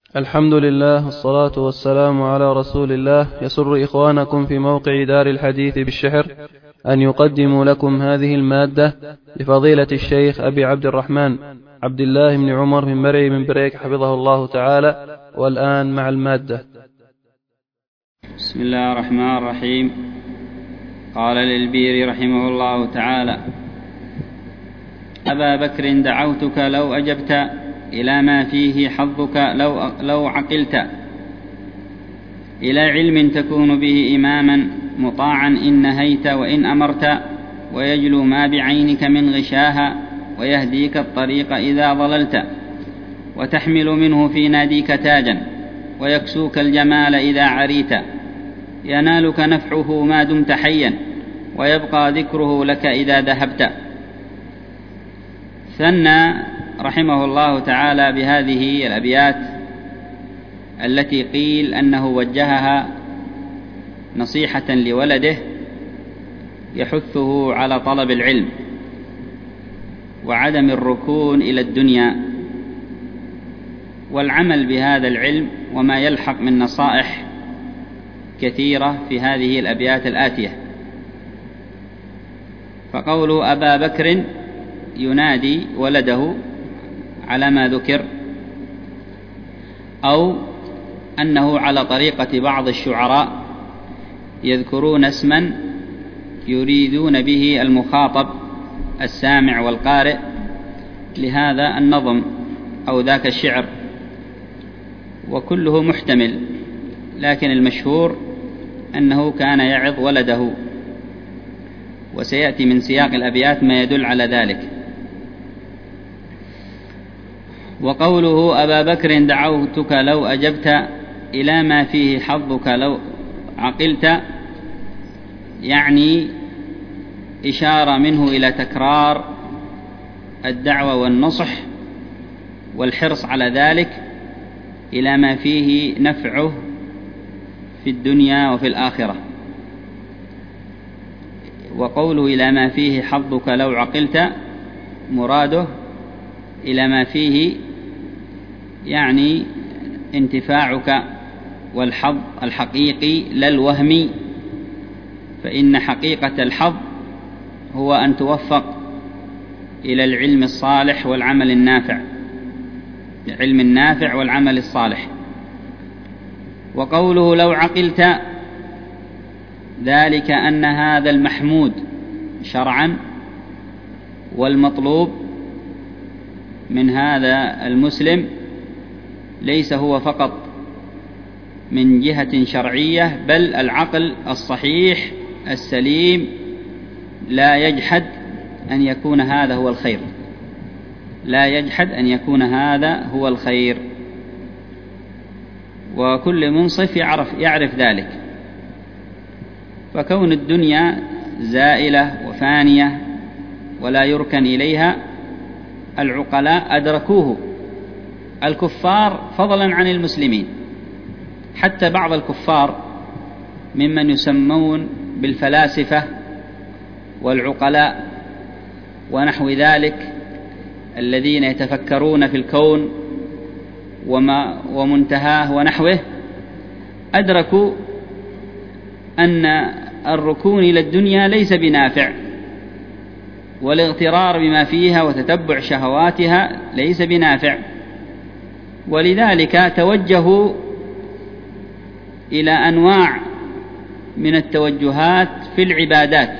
الحمد لله والصلاة والسلام على رسول الله. يسر إخوانكم في موقع دار الحديث بالشحر أن يقدموا لكم هذه المادة لفضيلة الشيخ أبي عبد الرحمن عبد الله بن عمر بن مرعي بن بريك حفظه الله تعالى. والآن مع المادة. بسم الله الرحمن الرحيم. قال للبيري رحمه الله تعالى: أبا بكر دعوتك لو أجبت إلى ما فيه حظك لو عقلت، إلى علم تكون به إماما مطاعا إن نهيت وإن أمرت، ويجلو ما بعينك من غشاها، ويهديك الطريق إذا ضللت، وتحمل منه في ناديك تاجا، ويكسوك الجمال إذا عريت، ينالك نفعه ما دمت حيا، ويبقى ذكره لك إذا ذهبت. ثنى رحمه الله تعالى بهذه الأبيات التي قيل أنه وجهها نصيحة لولده يحثه على طلب العلم وعدم الركون إلى الدنيا والعمل بهذا العلم، وما يلحق من نصائح كثيرة في هذه الأبيات الآتية. فقوله أبا بكر ينادي ولده على ما ذكر، أو أنه على طريقة بعض الشعراء يذكرون اسما يريدون به المخاطب السامع والقارئ لهذا النظم أو ذاك الشعر، وكله محتمل، لكن المشهور أنه كان يعظ ولده، وسيأتي من سياق الأبيات ما يدل على ذلك. وقوله أبا بكر دعوتك لو أجبت إلى ما فيه حظك لو عقلت، يعني إشارة منه إلى تكرار الدعوة والنصح والحرص على ذلك إلى ما فيه نفعه في الدنيا وفي الآخرة. وقوله إلى ما فيه حظك لو عقلت، مراده إلى ما فيه يعني انتفاعك والحظ الحقيقي لا الوهمي، فإن حقيقة الحظ هو أن توفق إلى العلم الصالح والعمل النافع، العلم النافع والعمل الصالح. وقوله لو عقلت، ذلك أن هذا المحمود شرعا والمطلوب من هذا المسلم ليس هو فقط من جهة شرعية، بل العقل الصحيح السليم لا يجحد أن يكون هذا هو الخير، لا يجحد أن يكون هذا هو الخير، وكل منصف يعرف ذلك. فكون الدنيا زائلة وفانية ولا يركن إليها، العقلاء أدركوه، الكفار فضلا عن المسلمين، حتى بعض الكفار ممن يسمون بالفلاسفة والعقلاء ونحو ذلك، الذين يتفكرون في الكون ومنتهاه ونحوه، أدركوا أن الركون إلى الدنيا ليس بنافع، والاغترار بما فيها وتتبع شهواتها ليس بنافع، ولذلك توجهوا إلى أنواع من التوجهات في العبادات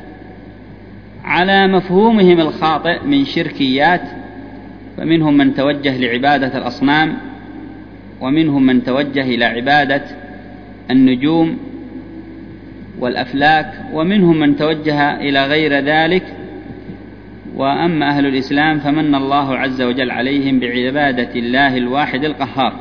على مفهومهم الخاطئ من شركيات، فمنهم من توجه لعبادة الأصنام، ومنهم من توجه إلى عبادة النجوم والأفلاك، ومنهم من توجه إلى غير ذلك. وأما أهل الإسلام فمن الله عز وجل عليهم بعبادة الله الواحد القهار.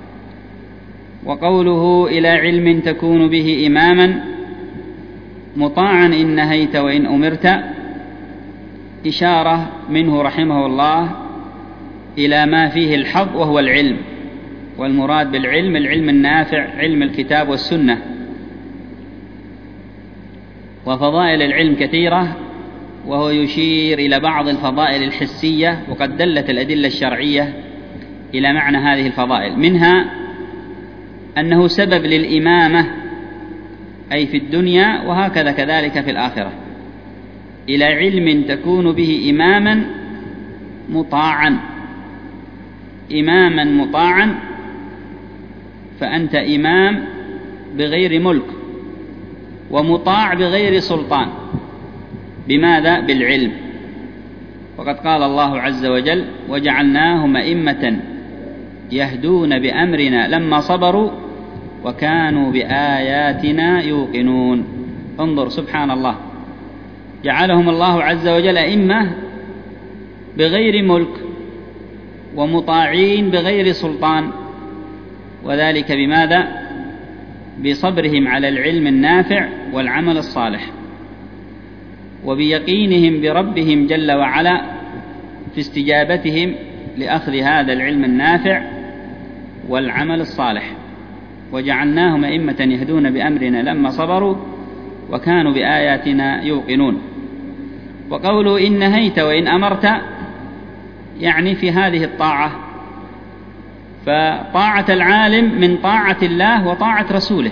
وقوله إلى علم تكون به إماما مطاعا إن نهيت وإن أمرت، إشارة منه رحمه الله إلى ما فيه الحظ وهو العلم، والمراد بالعلم العلم النافع، علم الكتاب والسنة. وفضائل العلم كثيرة، وهو يشير إلى بعض الفضائل الحسية، وقد دلت الأدلة الشرعية إلى معنى هذه الفضائل، منها أنه سبب للإمامة أي في الدنيا، وهكذا كذلك في الآخرة، إلى علم تكون به إماما مطاعا. إماما مطاعا، فأنت إمام بغير ملك ومطاع بغير سلطان. بماذا؟ بالعلم. وقد قال الله عز وجل: وجعلناهم أئمة يهدون بأمرنا لما صبروا وكانوا بآياتنا يوقنون. انظر سبحان الله، جعلهم الله عز وجل أئمة بغير ملك ومطاعين بغير سلطان، وذلك بماذا؟ بصبرهم على العلم النافع والعمل الصالح، وبيقينهم بربهم جل وعلا في استجابتهم لأخذ هذا العلم النافع والعمل الصالح. وجعلناهم أئمة يهدون بأمرنا لما صبروا وكانوا بآياتنا يوقنون. وقوله إن نهيت وإن أمرت يعني في هذه الطاعة، فطاعة العالم من طاعة الله وطاعة رسوله،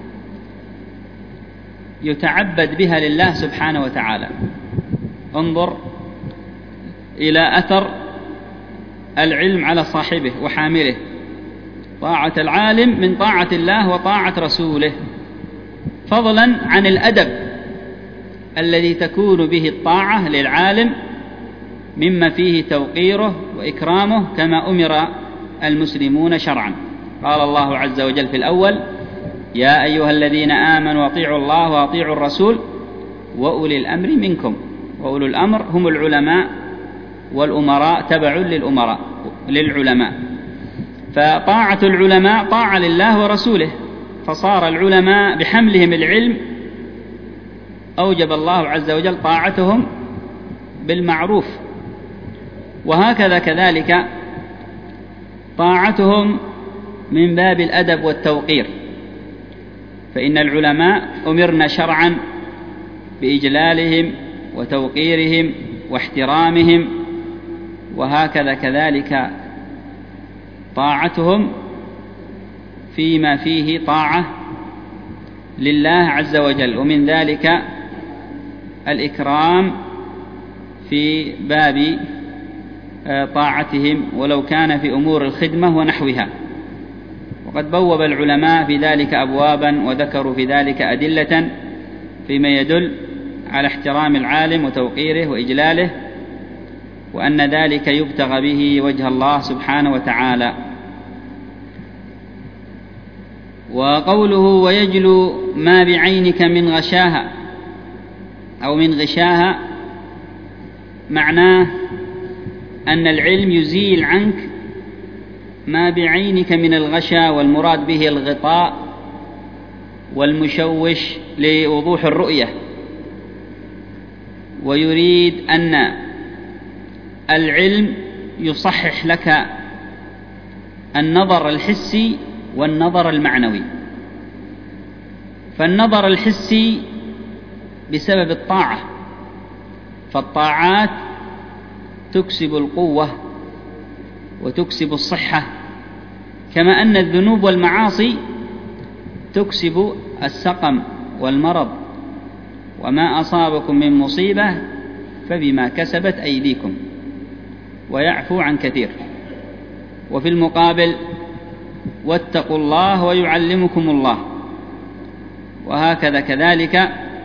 يتعبد بها لله سبحانه وتعالى. انظر إلى أثر العلم على صاحبه وحامله. طاعة العالم من طاعة الله وطاعة رسوله، فضلا عن الأدب الذي تكون به الطاعة للعالم مما فيه توقيره وإكرامه كما أمر المسلمون شرعا. قال الله عز وجل في الأول: يا أيها الذين آمنوا أطيعوا الله وأطيعوا الرسول وأولي الأمر منكم. وأولي الأمر هم العلماء، والأمراء تبع للعلماء. فطاعة العلماء طاعة لله ورسوله، فصار العلماء بحملهم العلم أوجب الله عز وجل طاعتهم بالمعروف، وهكذا كذلك طاعتهم من باب الأدب والتوقير. فإن العلماء أمرنا شرعا بإجلالهم وتوقيرهم واحترامهم، وهكذا كذلك طاعتهم فيما فيه طاعة لله عز وجل، ومن ذلك الإكرام في باب طاعتهم ولو كان في أمور الخدمة ونحوها. وقد بوب العلماء في ذلك أبوابا وذكروا في ذلك أدلة فيما يدل على احترام العالم وتوقيره وإجلاله، وأن ذلك يبتغى به وجه الله سبحانه وتعالى. وقوله ويجلو ما بعينك من غشاها أو من غشاها، معناه أن العلم يزيل عنك ما بعينك من الغشا، والمراد به الغطاء والمشوش لوضوح الرؤية. ويريد أن العلم يصحح لك النظر الحسي والنظر المعنوي. فالنظر الحسي بسبب الطاعة، فالطاعات تكسب القوة وتكسب الصحة، كما أن الذنوب والمعاصي تكسب السقم والمرض. وما أصابكم من مصيبة فبما كسبت أيديكم، ويعفو عن كثير. وفي المقابل واتقوا الله ويعلمكم الله. وهكذا كذلك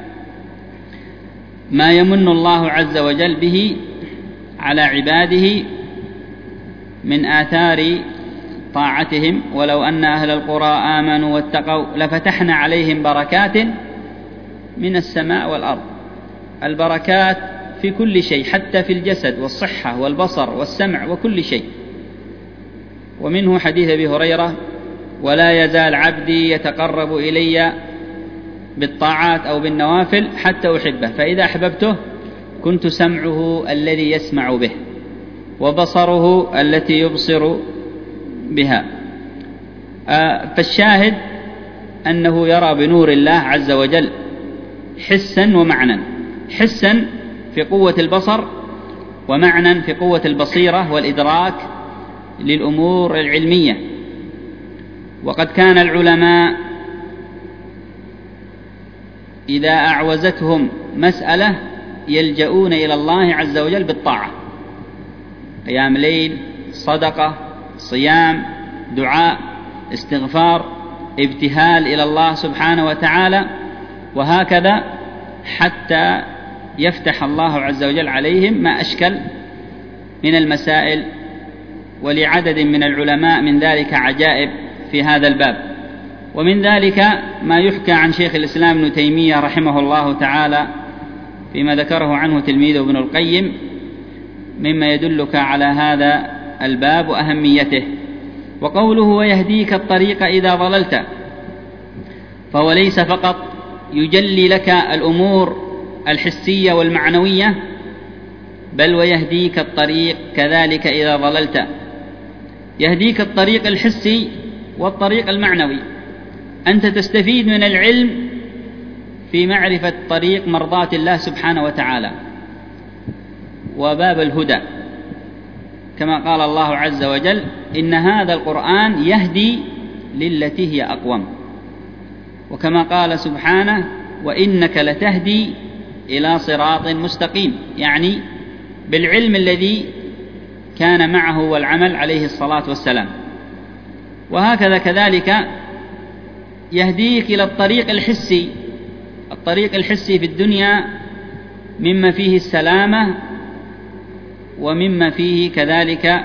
ما يمن الله عز وجل به على عباده من آثار طاعتهم. ولو أن أهل القرى آمنوا واتقوا لفتحنا عليهم بركات من السماء والأرض. البركات في كل شيء، حتى في الجسد والصحة والبصر والسمع وكل شيء. ومنه حديث أبي هريرة: ولا يزال عبدي يتقرب إلي بالطاعات أو بالنوافل حتى أحبه، فإذا أحببته كنت سمعه الذي يسمع به وبصره التي يبصر بها. فالشاهد أنه يرى بنور الله عز وجل حسا ومعنى، حسا في قوة البصر، ومعنى في قوة البصيرة والإدراك للأمور العلمية. وقد كان العلماء إذا أعوزتهم مسألة يلجؤون إلى الله عز وجل بالطاعة، قيام ليل، صدقة، صيام، دعاء، استغفار، ابتهال إلى الله سبحانه وتعالى، وهكذا حتى يفتح الله عز وجل عليهم ما أشكل من المسائل. ولعدد من العلماء من ذلك عجائب في هذا الباب. ومن ذلك ما يحكى عن شيخ الإسلام ابن تيمية رحمه الله تعالى فيما ذكره عنه تلميذه ابن القيم، مما يدلك على هذا الباب وأهميته. وقوله ويهديك الطريق إذا ضللت، فهو ليس فقط يجلي لك الأمور الحسية والمعنوية، بل ويهديك الطريق كذلك إذا ضللت. يهديك الطريق الحسي والطريق المعنوي. أنت تستفيد من العلم في معرفة طريق مرضاة الله سبحانه وتعالى وباب الهدى، كما قال الله عز وجل إن هذا القرآن يهدي للتي هي أقوم، وكما قال سبحانه وإنك لتهدي إلى صراط مستقيم، يعني بالعلم الذي كان معه والعمل عليه الصلاة والسلام. وهكذا كذلك يهديك إلى الطريق الحسي. الطريق الحسي في الدنيا مما فيه السلامة ومما فيه كذلك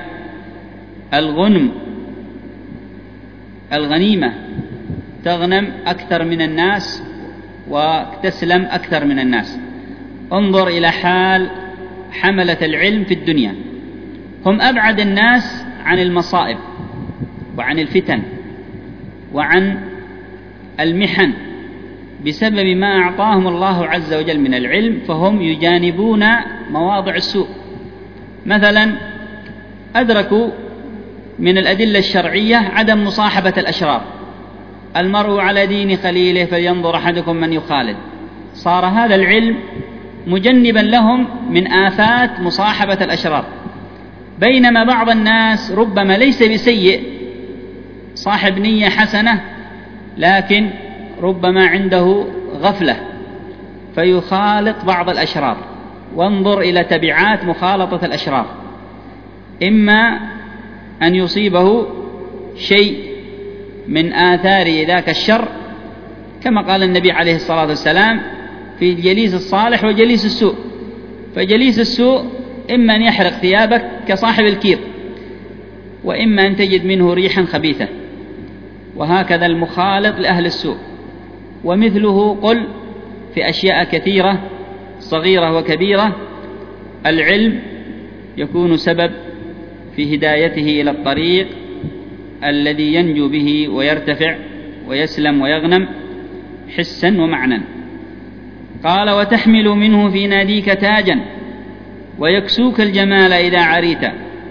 الغنيمة، تغنم أكثر من الناس وتسلم أكثر من الناس. انظر إلى حال حملة العلم في الدنيا، هم أبعد الناس عن المصائب وعن الفتن وعن المحن بسبب ما أعطاهم الله عز وجل من العلم، فهم يجانبون مواضع السوء. مثلا أدركوا من الأدلة الشرعية عدم مصاحبة الأشرار، المرء على دين خليله فلينظر أحدكم من يخالد. صار هذا العلم مجنبا لهم من آفات مصاحبة الأشرار، بينما بعض الناس ربما ليس بسيء، صاحب نية حسنة، لكن ربما عنده غفلة فيخالط بعض الأشرار. وانظر إلى تبعات مخالطة الأشرار، إما أن يصيبه شيء من آثار ذاك الشر، كما قال النبي عليه الصلاة والسلام في الجليس الصالح وجليس السوء. فجليس السوء إما أن يحرق ثيابك كصاحب الكير، وإما أن تجد منه ريحا خبيثة، وهكذا المخالط لأهل السوء. ومثله قل في أشياء كثيرة صغيرة وكبيرة. العلم يكون سبب في هدايته إلى الطريق الذي ينجو به ويرتفع ويسلم ويغنم حسا ومعنى. قال وتحمل منه في ناديك تاجا ويكسوك الجمال إذا عريت.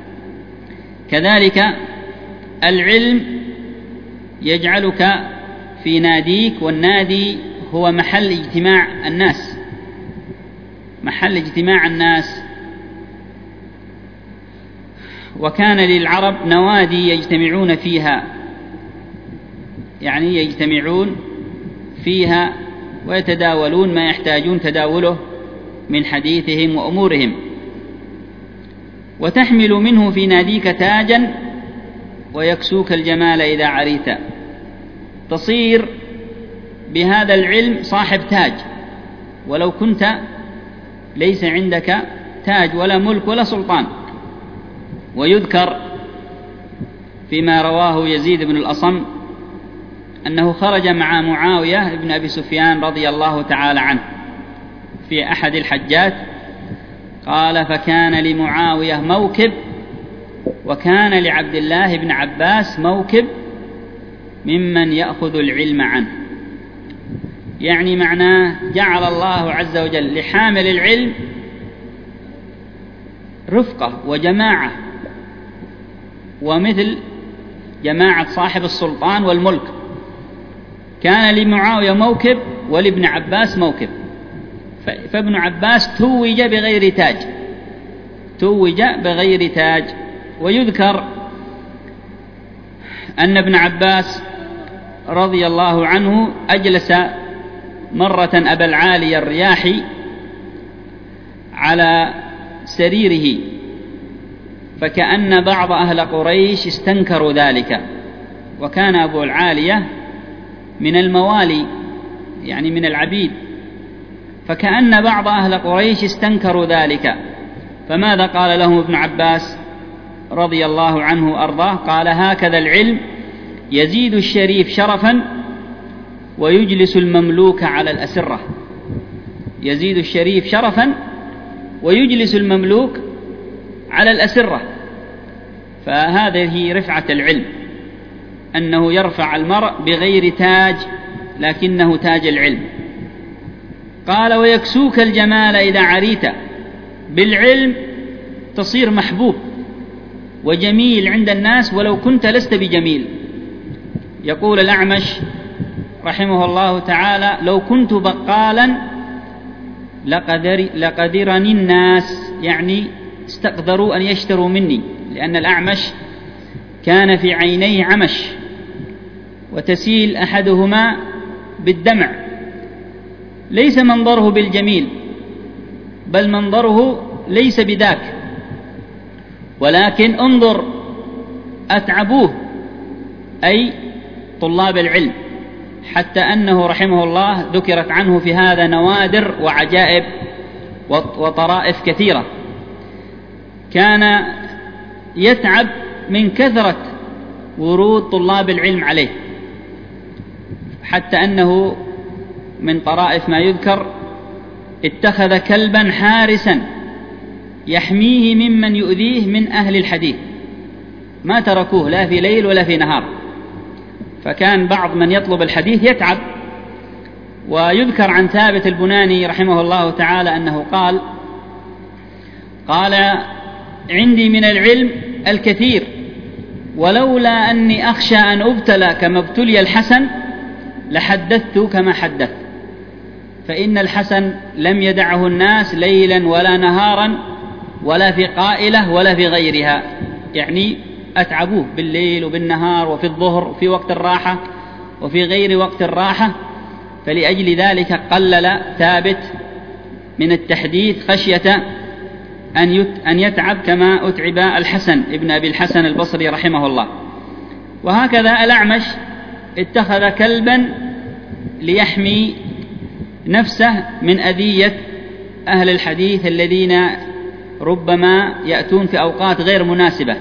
كذلك العلم يجعلك في ناديك، والنادي هو محل اجتماع الناس، محل اجتماع الناس. وكان للعرب نوادي يجتمعون فيها، يعني يجتمعون فيها ويتداولون ما يحتاجون تداوله من حديثهم وأمورهم. وتحمل منه في ناديك تاجا ويكسوك الجمال إذا عريت. تصير بهذا العلم صاحب تاج، ولو كنت ليس عندك تاج ولا ملك ولا سلطان. ويذكر فيما رواه يزيد بن الأصم أنه خرج مع معاوية بن أبي سفيان رضي الله تعالى عنه في أحد الحجات، قال فكان لمعاوية موكب وكان لعبد الله بن عباس موكب ممن يأخذ العلم عنه. يعني معناه جعل الله عز وجل لحامل العلم رفقة وجماعة، ومثل جماعة صاحب السلطان والملك. كان لمعاوية موكب ولابن عباس موكب، فابن عباس توج بغير تاج. ويذكر أن ابن عباس رضي الله عنه أجلس مرة أبا العالي الرياحي على سريره، فكأن بعض أهل قريش استنكروا ذلك، وكان أبو العالية من الموالي يعني من العبيد، فكأن بعض أهل قريش استنكروا ذلك. فماذا قال لهم ابن عباس رضي الله عنه وأرضاه؟ قال: هكذا العلم يزيد الشريف شرفا ويجلس المملوك على الأسرة. يزيد الشريف شرفا ويجلس المملوك على الأسرة. فهذه رفعة العلم، أنه يرفع المرء بغير تاج لكنه تاج العلم. قال: ويكسوك الجمال إذا عريت. بالعلم تصير محبوب وجميل عند الناس ولو كنت لست بجميل. يقول الأعمش رحمه الله تعالى: لو كنت بقالا لقدرني الناس، يعني استقدروا أن يشتروا مني، لأن الأعمش كان في عينيه عمش وتسيل أحدهما بالدمع، ليس منظره بالجميل بل منظره ليس بذاك، ولكن انظر أتعبوه أي طلاب العلم، حتى أنه رحمه الله ذكرت عنه في هذا نوادر وعجائب وطرائف كثيرة. كان يتعب من كثرة ورود طلاب العلم عليه، حتى أنه من طرائف ما يذكر: اتخذ كلبا حارسا يحميه ممن يؤذيه من أهل الحديث، ما تركوه لا في ليل ولا في نهار. فكان بعض من يطلب الحديث يتعب. ويذكر عن ثابت البناني رحمه الله تعالى أنه قال: عندي من العلم الكثير، ولولا أني أخشى أن أبتلى كما ابتلي الحسن لحدثت كما حدثت، فإن الحسن لم يدعه الناس ليلا ولا نهارا ولا في قائلة ولا في غيرها، يعني أتعبوه بالليل وبالنهار وفي الظهر وفي وقت الراحة وفي غير وقت الراحة. فلأجل ذلك قلل ثابت من التحديث خشية أن يتعب كما أتعب الحسن ابن أبي الحسن البصري رحمه الله. وهكذا الأعمش اتخذ كلبا ليحمي نفسه من أذية أهل الحديث الذين ربما يأتون في أوقات غير مناسبة،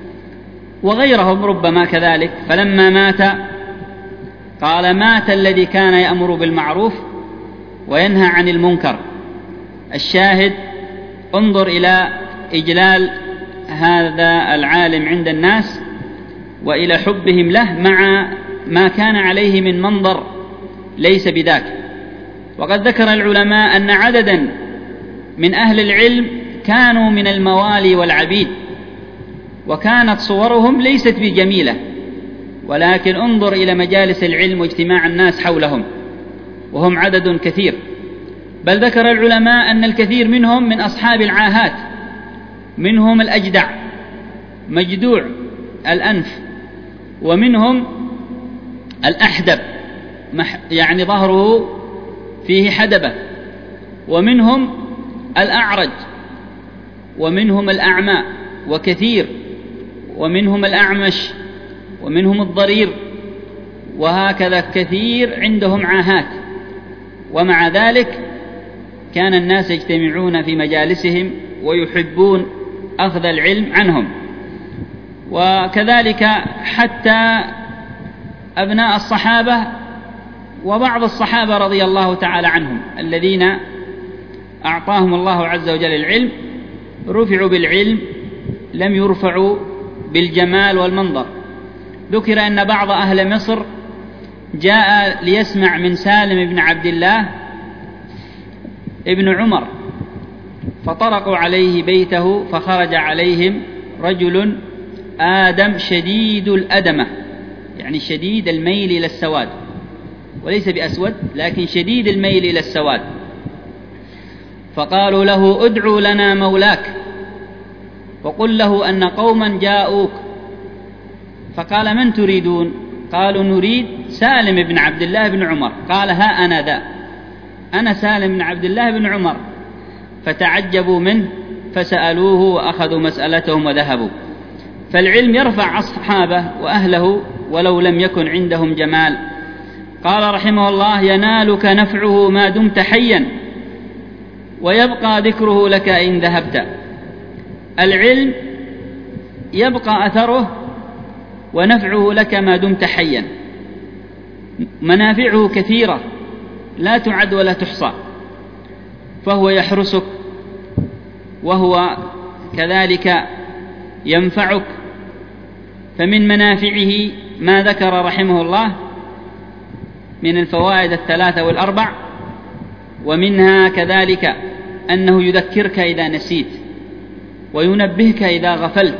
وغيرهم ربما كذلك. فلما مات قال: مات الذي كان يأمر بالمعروف وينهى عن المنكر. الشاهد: انظر إلى إجلال هذا العالم عند الناس وإلى حبهم له مع ما كان عليه من منظر ليس بذاك. وقد ذكر العلماء أن عددا من أهل العلم كانوا من الموالي والعبيد، وكانت صورهم ليست بجميلة، ولكن انظر إلى مجالس العلم واجتماع الناس حولهم وهم عدد كثير. بل ذكر العلماء أن الكثير منهم من أصحاب العاهات، منهم الأجدع مجدوع الأنف، ومنهم الأحدب يعني ظهره فيه حدبة، ومنهم الأعرج، ومنهم الأعمى وكثير، ومنهم الأعمش، ومنهم الضرير، وهكذا كثير عندهم عاهات. ومع ذلك كان الناس يجتمعون في مجالسهم ويحبون أخذ العلم عنهم. وكذلك حتى أبناء الصحابة وبعض الصحابة رضي الله تعالى عنهم الذين أعطاهم الله عز وجل العلم رفعوا بالعلم، لم يرفعوا بالجمال والمنظر. ذكر أن بعض أهل مصر جاء ليسمع من سالم بن عبد الله ابن عمر، فطرقوا عليه بيته، فخرج عليهم رجل آدم شديد الأدمة، يعني شديد الميل إلى السواد، وليس بأسود لكن شديد الميل إلى السواد. فقالوا له: ادعوا لنا مولاك وقل له أن قوما جاءوك فقال: من تريدون؟ قالوا: نريد سالم بن عبد الله بن عمر. قال: ها أنا ذا، أنا سالم بن عبد الله بن عمر. فتعجبوا منه فسألوه وأخذوا مسألتهم وذهبوا. فالعلم يرفع أصحابه وأهله ولو لم يكن عندهم جمال. قال رحمه الله: ينالك نفعه ما دمت حيا ويبقى ذكره لك إن ذهبت. العلم يبقى أثره ونفعه لك ما دمت حيا، منافعه كثيرة لا تعد ولا تحصى، فهو يحرسك وهو كذلك ينفعك. فمن منافعه ما ذكر رحمه الله من الفوائد 3 و4، ومنها كذلك أنه يذكرك إذا نسيت وينبهك إذا غفلت،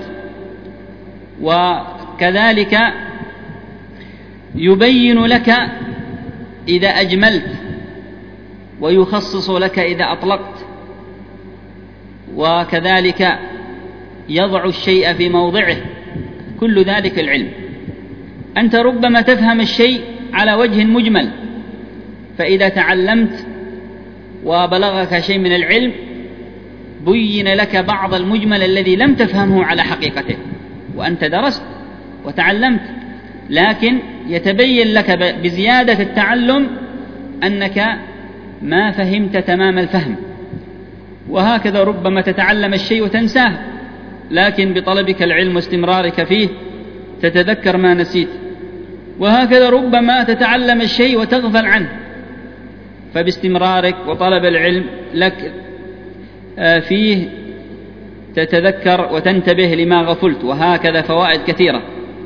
وكذلك يبين لك إذا أجملت ويخصص لك إذا أطلقت، وكذلك يضع الشيء في موضعه. كل ذلك العلم. أنت ربما تفهم الشيء على وجه مجمل، فإذا تعلمت وبلغك شيء من العلم بين لك بعض المجمل الذي لم تفهمه على حقيقته، وأنت درست وتعلمت، لكن يتبين لك بزيادة التعلم أنك ما فهمت تمام الفهم. وهكذا ربما تتعلم الشيء وتنساه، لكن بطلبك العلم واستمرارك فيه تتذكر ما نسيت. وهكذا ربما تتعلم الشيء وتغفل عنه، فباستمرارك وطلب العلم لك فيه تتذكر وتنتبه لما غفلت. وهكذا فوائد كثيرة.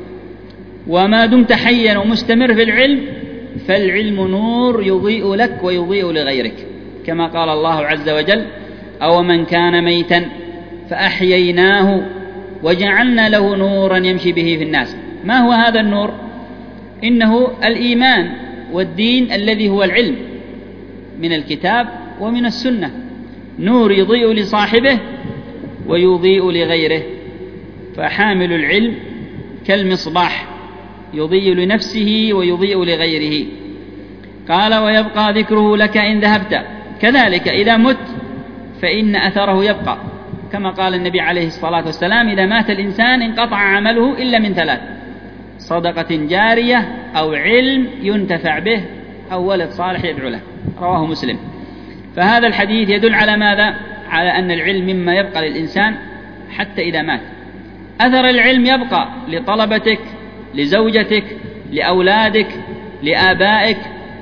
وما دمت حيا ومستمر في العلم فالعلم نور يضيء لك ويضيء لغيرك، كما قال الله عز وجل: أو من كان ميتا فأحييناه وجعلنا له نورا يمشي به في الناس. ما هو هذا النور؟ إنه الإيمان والدين الذي هو العلم من الكتاب ومن السنة. نور يضيء لصاحبه ويضيء لغيره. فحامل العلم كالمصباح يضيء لنفسه ويضيء لغيره. قال: ويبقى ذكره لك إن ذهبت. كذلك إذا مت فإن أثره يبقى، كما قال النبي عليه الصلاة والسلام: إذا مات الإنسان انقطع عمله إلا من 3: صدقة جارية أو علم ينتفع به أو ولد صالح يدعو له. رواه مسلم. فهذا الحديث يدل على ماذا؟ على أن العلم مما يبقى للإنسان حتى إذا مات. أثر العلم يبقى لطلبتك، لزوجتك، لأولادك، لآبائك،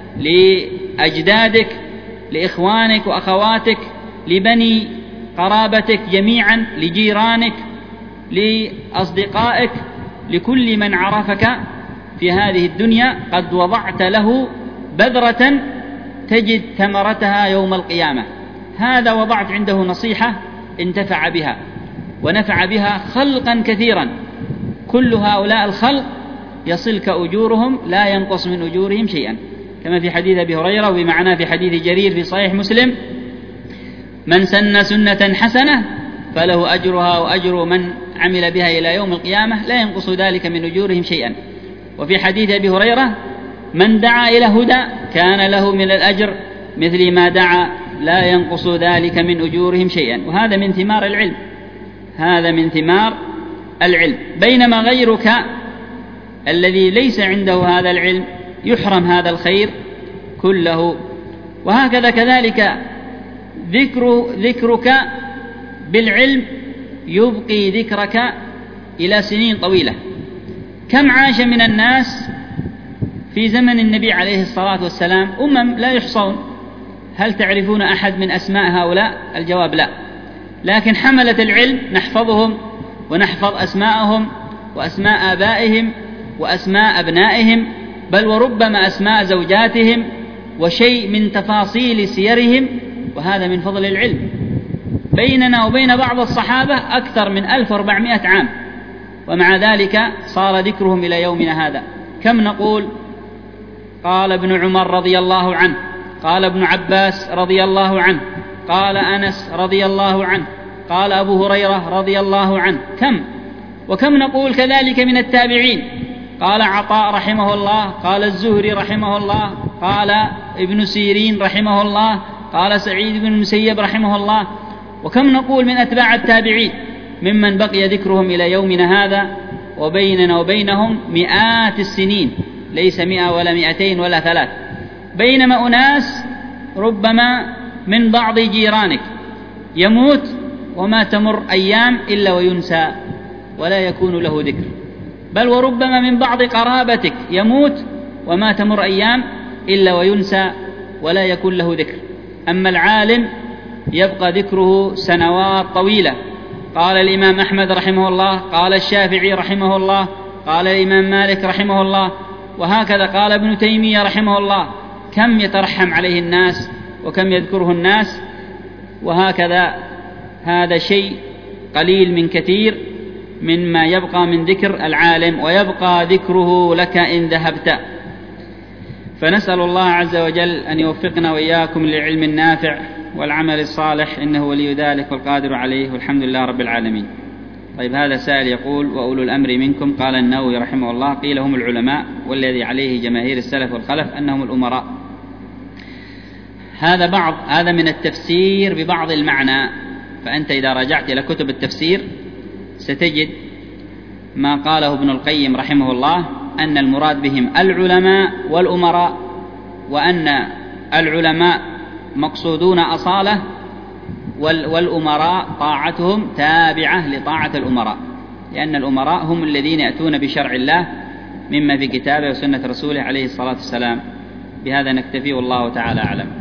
لأجدادك، لإخوانك وأخواتك، لبني قرابتك جميعا، لجيرانك، لأصدقائك، لكل من عرفك في هذه الدنيا. قد وضعت له بذرة تجد ثمرتها يوم القيامة. هذا وضعت عنده نصيحة انتفع بها ونفع بها خلقا كثيرا. كل هؤلاء الخلق يصلك أجورهم لا ينقص من أجورهم شيئا، كما في حديث أبي هريرة وبمعنى في حديث جرير في صحيح مسلم: من سن سنة حسنة فله أجرها وأجر من عمل بها إلى يوم القيامة لا ينقص ذلك من أجورهم شيئا. وفي حديث أبي هريرة: من دعا إلى هدى كان له من الأجر مثل ما دعا لا ينقص ذلك من أجورهم شيئا. وهذا من ثمار العلم، هذا من ثمار العلم. بينما غيرك الذي ليس عنده هذا العلم يحرم هذا الخير كله. وهكذا كذلك ذكرك بالعلم يبقي ذكرك إلى سنين طويلة. كم عاش من الناس في زمن النبي عليه الصلاة والسلام لا يحصون. هل تعرفون أحد من أسماء هؤلاء؟ الجواب لا. لكن حملة العلم نحفظهم ونحفظ أسماءهم وأسماء آبائهم وأسماء أبنائهم، بل وربما أسماء زوجاتهم وشيء من تفاصيل سيرهم، وهذا من فضل العلم. بيننا وبين بعض الصحابة أكثر من 1400 عام، ومع ذلك صار ذكرهم إلى يومنا هذا. كم نقول؟ قال ابن عمر رضي الله عنه، قال ابن عباس رضي الله عنه، قال أنس رضي الله عنه، قال أبو هريرة رضي الله عنه. كم؟ وكم نقول كذلك من التابعين قال عطاء رحمه الله، قال الزهري رحمه الله، قال ابن سيرين رحمه الله، قال سعيد بن المسيب رحمه الله. وكم نقول من أتباع التابعين ممن بقي ذكرهم إلى يومنا هذا، وبيننا وبينهم مئات السنين، ليس 100 ولا 200 ولا 3، بينما أناس ربما من بعض جيرانك يموت وما تمر أيام إلا وينسى ولا يكون له ذكر، بل وربما من بعض قرابتك يموت وما تمر أيام إلا وينسى ولا يكون له ذكر. أما العالم يبقى ذكره سنوات طويلة. قال الإمام أحمد رحمه الله، قال الشافعي رحمه الله، قال الإمام مالك رحمه الله، وهكذا قال ابن تيمية رحمه الله. كم يترحم عليه الناس وكم يذكره الناس، وهكذا هذا شيء قليل من كثير مما يبقى من ذكر العالم، ويبقى ذكره لك إن ذهبت. فنسأل الله عز وجل أن يوفقنا وإياكم للعلم النافع والعمل الصالح، إنه ولي ذلك والقادر عليه، والحمد لله رب العالمين. طيب، هذا سائل يقول: وأولو الأمر منكم؟ قال النووي رحمه الله: قيل هم العلماء، والذي عليه جماهير السلف والخلف أنهم الأمراء. هذا من التفسير ببعض المعنى. فأنت إذا رجعت إلى كتب التفسير ستجد ما قاله ابن القيم رحمه الله، أن المراد بهم العلماء والأمراء، وأن العلماء مقصودون أصالة، والأمراء طاعتهم تابعة لطاعة الأمراء، لأن الأمراء هم الذين يأتون بشرع الله مما في كتابه وسنة رسوله عليه الصلاة والسلام. بهذا نكتفي، والله تعالى أعلم.